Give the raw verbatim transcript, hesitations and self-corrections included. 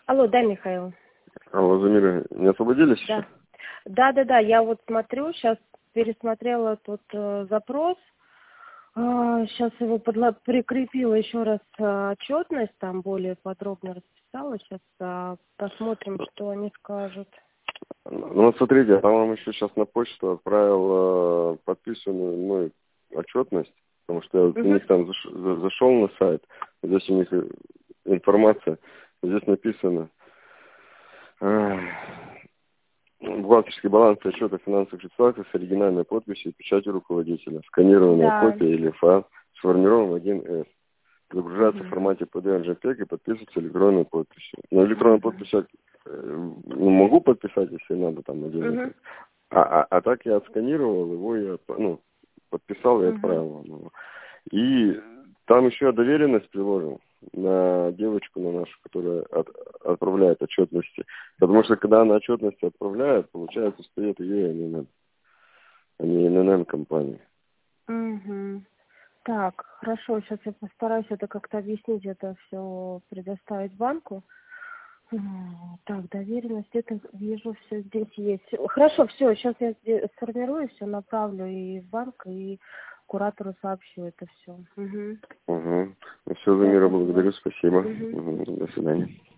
Алло, да, Михаил? Алло, Замира, не освободились еще? Да. Да, да, да, я вот смотрю, сейчас пересмотрела тот э, запрос, сейчас его подла- прикрепила еще раз э, отчетность, там более подробно расписала, сейчас посмотрим, что они скажут. Ну, вот смотрите, я вам еще сейчас на почту отправил э, подписанную мной отчетность, потому что я вот у Угу. них там заш- за- зашел на сайт, здесь у них э, информация, здесь написано э, бухгалтерский баланс отчета финансовых ситуаций с оригинальной подписью и печатью руководителя, сканированная Да. копия или файл, сформирован в один эс. Загружается в Угу. формате пи ди эф джей пег и подписывается электронной подписью. Но электронную Угу. подпись я э, ну, могу подписать, если надо, там отдельно. Угу. А, а, а так я отсканировал его, я ну, подписал и Угу. отправил. Ну. И там еще доверенность приложил на девочку, на нашу, которая от, отправляет отчетности. Потому что когда она отчетности отправляет, получается, стоит ее, а не эн эн, а не эн эн эн компания. Угу. Так, хорошо, сейчас я постараюсь это как-то объяснить, это все предоставить банку. М, Так, доверенность, это вижу, все здесь есть. Хорошо, все, сейчас я сде- сформирую, все направлю и в банк, и куратору сообщу это все. Угу. Угу. Ну, все, Все, Замира, спасибо. благодарю, спасибо. Угу. Угу. До свидания.